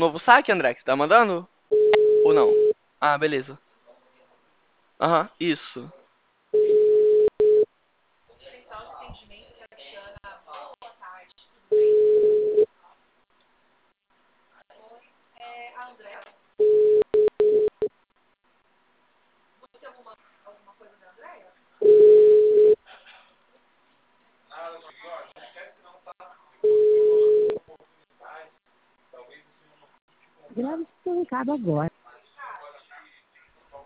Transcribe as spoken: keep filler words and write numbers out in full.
Novo saque, André, que você tá mandando? Ou não? Ah, beleza. Aham, isso. Grave seu recado agora.